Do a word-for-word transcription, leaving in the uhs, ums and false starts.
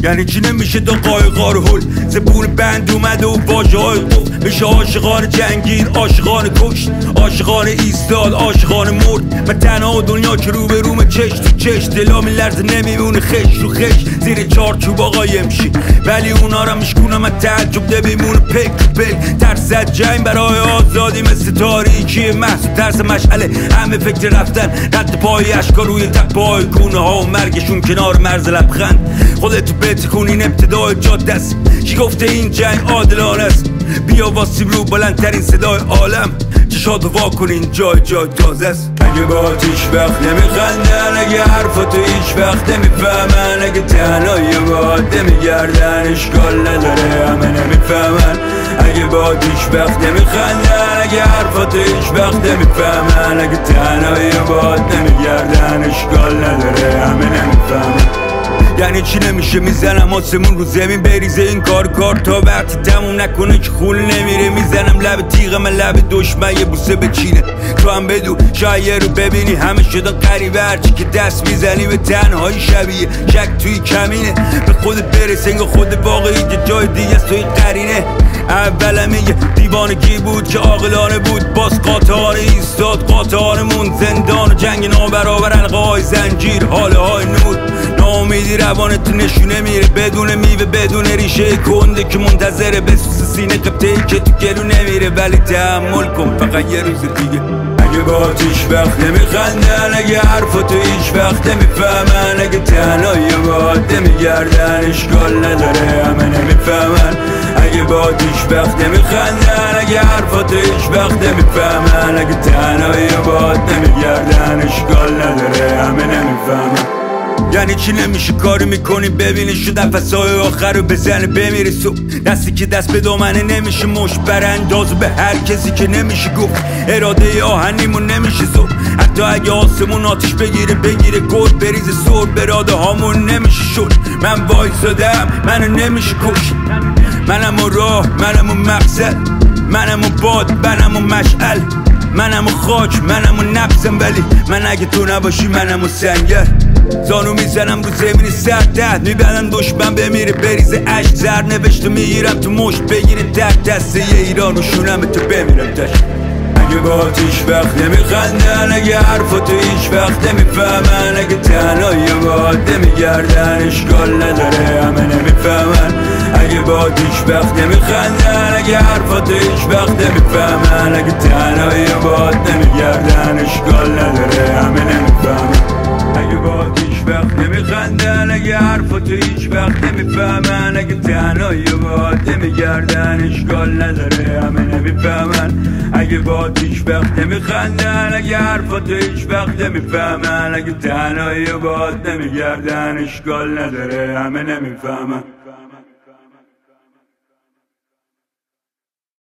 یعنی چی نمیشه تا قایقا رو هل زبون بند اومده و واژه های قفل میشه عاشقان جنگید عاشقان کشت عاشقان ایستاد عاشقان مرد من تنها دنیا که رو به روم چش تو چش دلا میلرزه نمیمونه خش رو خش زیر چارچوب آقای امشی ولی اونا را میشکونم من تعجب ده بیمونه پک پک ترس از جنگ برای آزادی مثل تاریکی محض ترس مشعله همه فکر رفتن رد پای اشکا روی تپای کونه ها و مرگشون کنار مرز لبخند خودتو بتکون این ابتدای جاده است کی گفته این جنگ عادلانه است بیا واسیم رو بلندترین صدای عالم چشاتو وا کن این جای جای تازه است اگه با هیچ وقت نمیخندن اگه حرفاتو هیچ وقت نمیفهمن اگه تنهایی باید نمیگردن اشکال نداره همه نمیفهمن اگه با هیچ وقت نمیخندن اگه حرفاتو هیچ وقت نمیفهمن اگه تنهایی باید نمیگردن اشکال نداره همه نمیفهمن یعنی چی نمیشه میزنم آسمون رو زمین بریزه این کار کار تا وقتی تموم نکنه که خون نمیره میزنم لب تیغ من لب دشمن یه بوسه بچینه تو هم بدو شاید رو ببینی همه شدن قریبه هرچی که دست میزنی به تنهایی شبیه شک توی کمینه به خودت برس انگار خود واقعی که جای دیگه است توی قرینه اولم میگه دیوانگی بود که عاقلانه بود باز قاطعانه ایستاد قاطعانمون زندان و جنگ نابرابر حلقه های زنجیر حاله های نور ناامیدی روانت نشونه میره بدون میوه بدون ریشه کنده که منتظره بسوس سینه قبطه‌ای که تو گلو نمیره ولی تحمل کن فقط یه روز دیگه اگه با هیچ وقت نمیخندن اگه حرفاتو هیچ وقت نمیفهمن اگه تنهایی باید نمیگردن اشکال نداره همه نمیفهمن اگه با هیچ وقت نمیخندن اگه حرفاتو هیچ وقت نمیفهمن اگه تنهایی باید نمیگردن اشکال نداره همه نمیفهمن یعنی چی نمیشه کاری میکنی ببینی شو نفسای آخر رو بزنه بمیری صبح دستی که دست به دامنه نمیشه مشت براندازو به هر کسی که نمیشه گفت اراده آهنیمون نمیشه زور حتی اگه آسمون آتیش بگیره بگیره گل بریزه سر براده هامون نمیشه شد من وایسادم منو نمیشه کشت منم و راه منم و مقصد منم و باد منم و مشعل منم و خاک منم و نفسم ولی من اگه تو نباشی منم و سنگر زانو میزنم رو زمین سر تحت میبندن دشمن بمیره بریزه عشق زر نوشته میگیرم تو مشت بگیره تک دسته یه ایران و شونم تو بمیرم تش اگه با هیچ وقت نمیخندن اگه حرفاتو هیچ وقت نمیفهمن اگه تنهایی باید نمیگردن اشکال نداره همه نمیفهمن اگه با هیچ وقت نمیخندن اگه حرفاتو هیچ وقت نمیفهمن اگه تنهایی باید نمیگردن اشکال نداره همه نمیفهمن اگه با هیچ وقت نمیخندن اگه حرفاتو هیچ وقت نمیفهمن اگه تنهایی باید نمیگردن اشکال نداره همه نمیفهمن اگه با هیچ وقت نمیخندن اگه حرفاتو هیچ وقت نمیفهمن اگه تنهایی باید نمیگردن اشکال نداره همه نمیفهمن